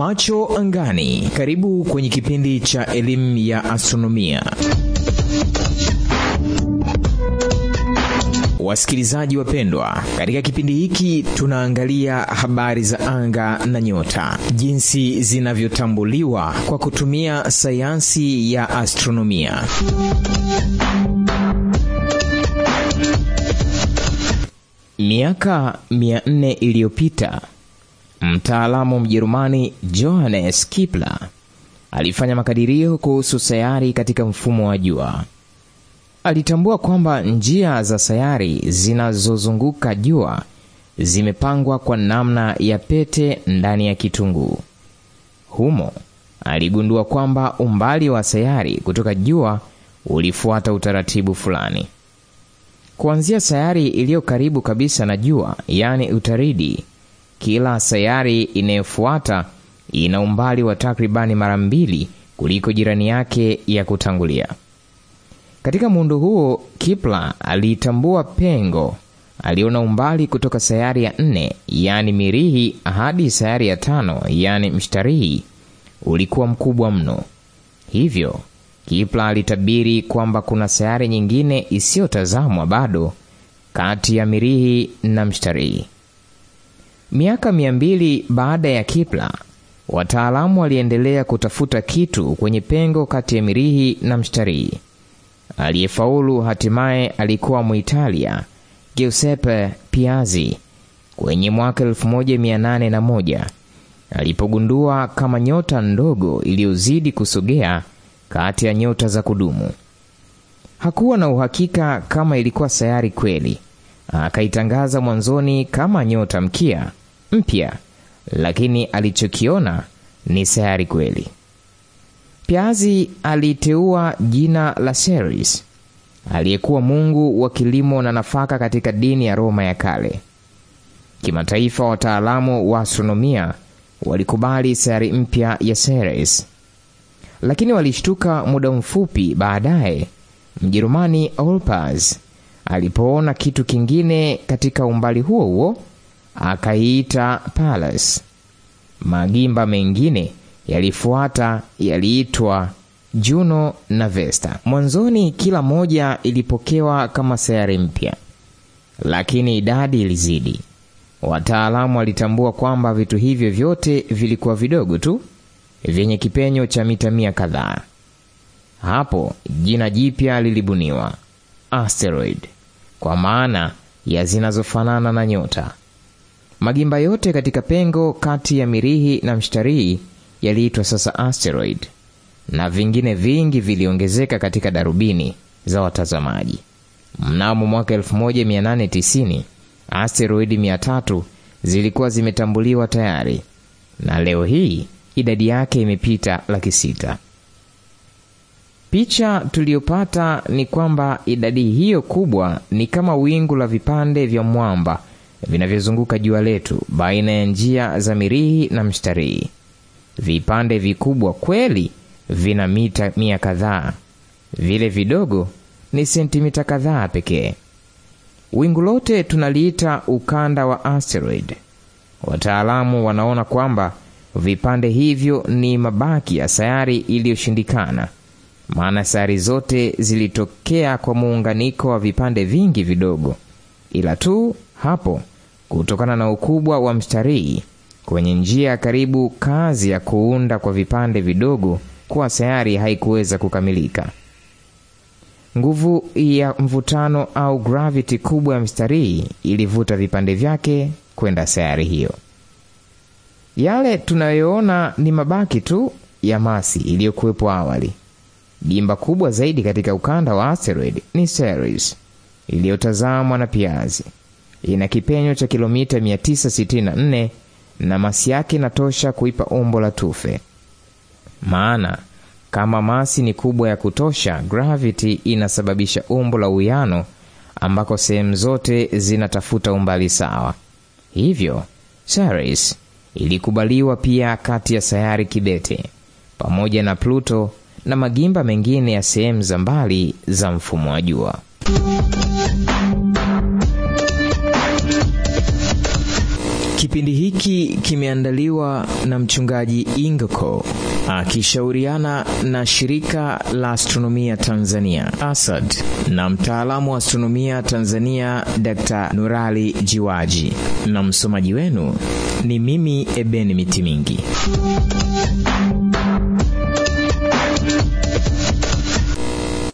Macho angani. Karibu kwenye kipindi cha elimu ya astronomia. Wasikilizaji wapendwa, katika kipindi hiki tunaangalia habari za anga na nyota, jinsi zinavyotambuliwa kwa kutumia sayansi ya astronomia. Miaka 400 iliyopita, mtaalamu Mjerumani Johannes Kepler alifanya makadirio kuhusu sayari katika mfumo wa jua. Alitambua kwamba njia za sayari zinazozunguka jua zimepangwa kwa namna ya pete ndani ya kitunguu. Humo aligundua kwamba umbali wa sayari kutoka jua ulifuata utaratibu fulani. Kuanzia sayari iliyo karibu kabisa na jua, yani Utaridi, kila sayari inayofuata ina umbali wa takribani mara 2 kuliko jirani yake ya kutangulia. Katika muundo huo, Kepler alitambua pengo. Aliona umbali kutoka sayari ya 4, yani Mirihi, hadi sayari ya 5, yani Mshtarii, ulikuwa mkubwa mno. Hivyo Kepler alitabiri kwamba kuna sayari nyingine isiyotazamwa bado kati ya Mirihi na Mshtarii. Miaka 200 baada ya Kepler, wataalamu waliendelea kutafuta kitu kwenye pengo kati ya Mirihi na Mshtarii. Aliyefaulu hatimaye alikuwa Muitalia Giuseppe Piazzi kwenye mwaka 1801 alipogundua kama nyota ndogo iliyozidi kusogea kati ya nyota za kudumu. Hakuwa na uhakika kama ilikuwa sayari kweli. Akaitangaza mwanzoni kama nyota mkia mpya, lakini alichokiona ni sayari kweli. Piazzi aliteua jina la Ceres, aliyekuwa mungu wa kilimo na nafaka katika dini ya Roma ya kale. Kimataifa, wataalamu wa astronomia walikubali sayari mpya ya Ceres, lakini walishtuka muda mfupi baadaye Mjerumani Olpers alipoona kitu kingine katika umbali huo huo, akaiita Pallas. Magimba mengine yalifuata, yaliitwa Juno na Vesta. Mwanzoni kila moja ilipokewa kama sayari mpya, lakini idadi ilizidi. Wataalamu walitambua kwamba vitu hivyo vyote vilikuwa vidogo tu, vyenye kipenyo cha mita 100 kadhaa. Hapo jina jipya lilibuniwa, asteroid, kwa maana ya zinazofanana na nyota. Magimba yote katika pengo kati ya Mirihi na Mshtarii yaliitwa sasa asteroid, na vingine vingi viliongezeka katika darubini za watazamaji. Mnamo mwaka 1890 asteroidi 300 zilikuwa zimetambuliwa tayari, na leo hii idadi yake imepita 600,000. Picha tuliyopata ni kwamba idadi hiyo kubwa ni kama wingu la vipande vya mwamba vinavyozunguka jua letu baina ya njia za Mirihi na Mshtarii. Vipande vikubwa kweli vina mita 100 kadhaa, vile vidogo ni sentimita kadhaa pekee. Wingu lote tunaliita ukanda wa asteroid. Wataalamu wanaona kwamba vipande hivyo ni mabaki ya sayari iliyoshindikana, maana sayari zote zilitokea kwa muunganiko wa vipande vingi vidogo, ila tu hapo, kutokana na ukubwa wa Mshtarii kwenye njia ya karibu, kazi ya kuunda kwa vipande vidogo kwa sayari haikuweza kukamilika. Nguvu ya mvutano au gravity kubwa ya Mshtarii ilivuta vipande vyake kwenda sayari hiyo. Yale tunayoona ni mabaki tu ya masi iliyokuwepo awali. Gimba kubwa zaidi katika ukanda wa asteroid ni Ceres, iliyotazamwa na Piazzi. Ina kipenyo cha kilomita 964 na masi yake inatosha kuipa umbo la tufe. Maana kama masi ni kubwa ya kutosha, gravity inasababisha umbo la uwiano ambako sehemu zote zinatafuta umbali sawa. Hivyo Ceres ilikubaliwa pia kati ya sayari kibete pamoja na Pluto na magimba mengine ya sehemu za mbali za mfumo wa jua. Kipindi hiki kimeandaliwa na mchungaji Ingoko akishauriana na shirika la astronomia Tanzania ASAD na mtaalamu wa astronomia Tanzania Dr. Nurali Jiwaji, na msomaji wenu ni mimi Eben Mitimingi.